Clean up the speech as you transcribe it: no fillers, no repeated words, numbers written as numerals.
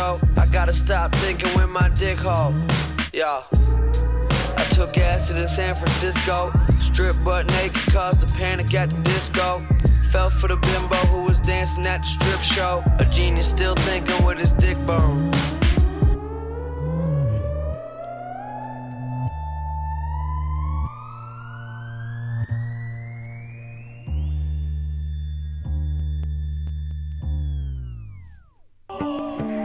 show. I gotta stop thinking with my dick hole. Yeah. I took acid in San Francisco. Stripped butt naked, caused a panic at the disco. Fell for the bimbo who was dancing at the strip show. A genius still thinking with his dick bone.